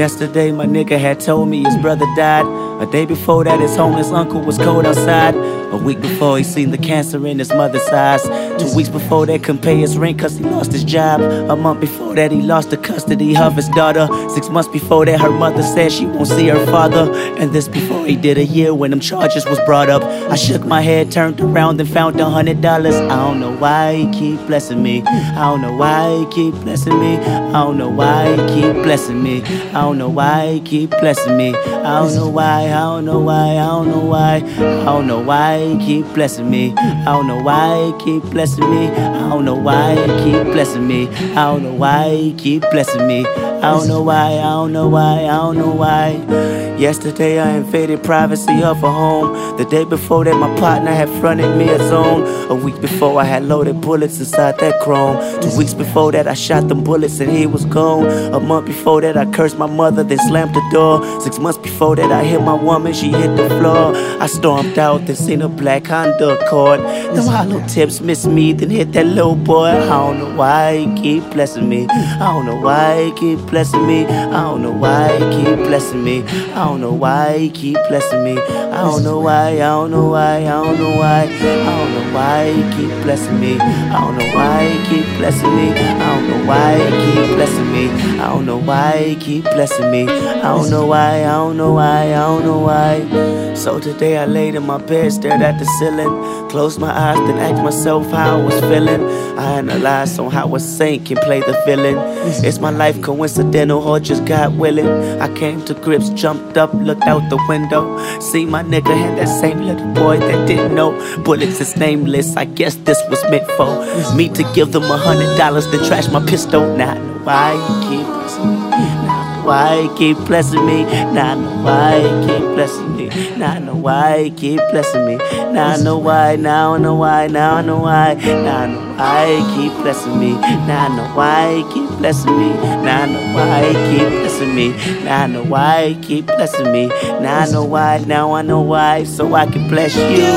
Yesterday my nigga had told me his brother died. A day before that his homeless uncle was cold outside. A week before he seen the cancer in his mother's eyes. 2 weeks before that couldn't pay his rent cause he lost his job. A month before that he lost the custody of his daughter. 6 months before that her mother said she won't see her father. And this before he did a year when them charges was brought up. I shook my head, turned around and found $100. I don't know why he keep blessing me. I don't know why he keep blessing me. I don't know why he keep blessing me. I don't know why he keep blessing me. I don't know why, I don't know why, I don't know why. I don't know why he keep blessing me. I don't know why he keep blessing me. I don't know why he keep blessing me. I don't know why he keep blessing me. I don't know why, I don't know why, I don't know why. Yesterday I invaded privacy of a home. The day before that my partner had fronted me a zone. A week before I had loaded bullets inside that chrome. 2 weeks before that I shot them bullets and he was gone. A month before that I cursed my mother then slammed the door. 6 months before that I hit my woman, she hit the floor. I stormed out then seen a black Honda Accord. Them hollow tips missed me then hit that little boy. I don't know why he keep blessing me. I don't know why he keep blessing me. I don't know why he keep blessing me. I don't know why he keep blessing me. I don't know why, I don't know why, I don't know why. I don't know why he keep blessing me. I don't know why he keep blessing me. I don't know why he keep blessing me. I don't know why he keep blessing me. I don't know why, I don't know why, I don't know why. So today I laid in my bed, stared at the ceiling, closed my eyes, then asked myself how I was feeling. I analyzed on how I sank and played the villain. Is my life coincidental or just God willing? I came to grips, jumped up, looked out the window. See my nigga and that same little boy that didn't know. Bullets is nameless, I guess this was meant for me to give them $100, then trash my pistol. Now I know why he keep blessing me. Now I know why he keep blessing me. Now I know why he keep blessing me. Now I know why he keep blessing me. Now I know why, now I know why, now I know why. Now I know why he keep blessing me. Now I know why he keep blessing me. Now I know why he keep blessing me. Now I know why he keep blessing me. Now I know why, now I know why. So I can bless you.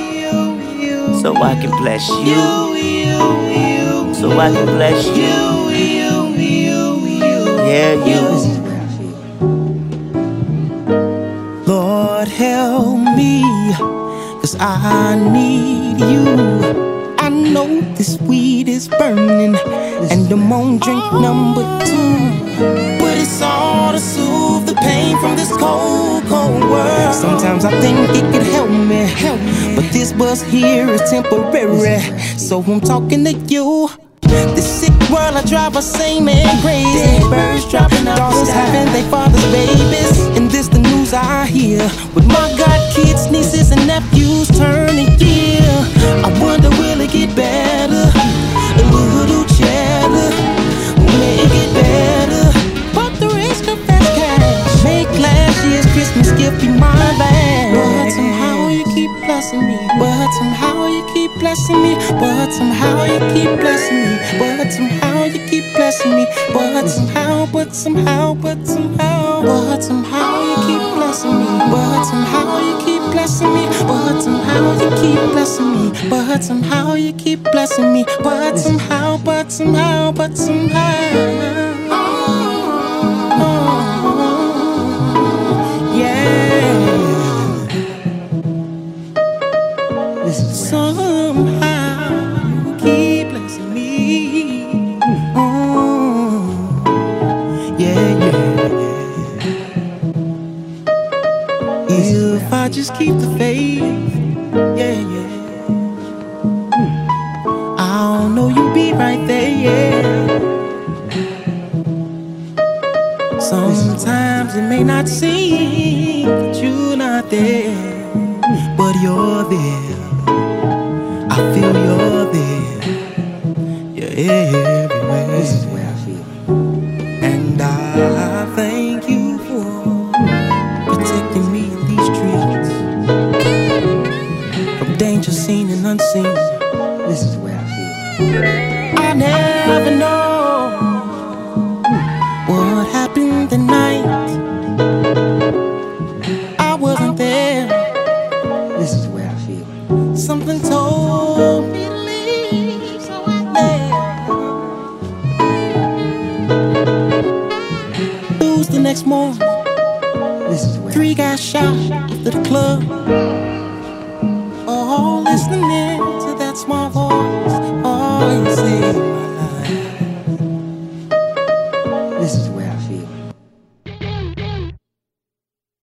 So I can bless you. So I can bless you. Yeah, you. Lord help me, 'cause I need you. I know this weed is burning and I'm on drink number 2, but it's all to soothe the pain from this cold, cold world. Sometimes I think it could help me, but this buzz here is temporary. So I'm talking to you. This sick world I drive insane and crazy. Dead birds dropping out, daughters having their father's babies. And this the news I hear, with my god kids, nieces and nephews turning year. I wonder will it get better? A little cheddar will make it better. But the risk of fast cash make last year's Christmas gift be my last. But somehow you keep blessing me. But somehow you keep blessing me. But somehow you keep blessing me. But somehow you keep blessing me. But somehow, but somehow, but somehow, but somehow you keep blessing me. But somehow you keep blessing me. But somehow you keep blessing me. But somehow you keep blessing me. But somehow, but somehow, but somehow. Somehow you keep blessing me. Yeah, yeah. If I just keep the faith, yeah, yeah. I'll know you'll be right there, yeah. Sometimes it may not seem that you're not there, but you're there. I feel you're there. You're everywhere. This is where I feel. And I thank you for protecting me in these streets, from danger seen and unseen. This is where I feel. I never know what happened the night I wasn't there. This is where I feel. Something told me to leave, so I left. Lose the next next morning, 3 got shot after the club. All listening to that small voice.